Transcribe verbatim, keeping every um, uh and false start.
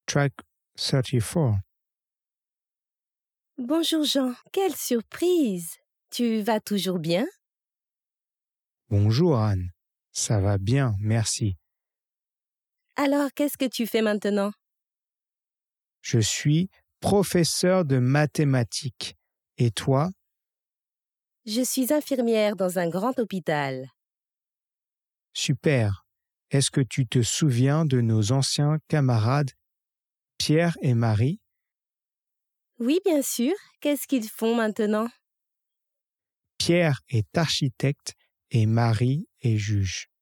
Track thirty-four. Bonjour Jean, quelle surprise! Tu vas toujours bien? Bonjour Anne, ça va bien, merci. Alors, qu'est-ce que tu fais maintenant? Je suis professeur de mathématiques. Et toi? Je suis infirmière dans un grand hôpital. Super. Est-ce que tu te souviens de nos anciens camarades Pierre et Marie? Oui, bien sûr. Qu'est-ce qu'ils font maintenant? Pierre est architecte et Marie est juge.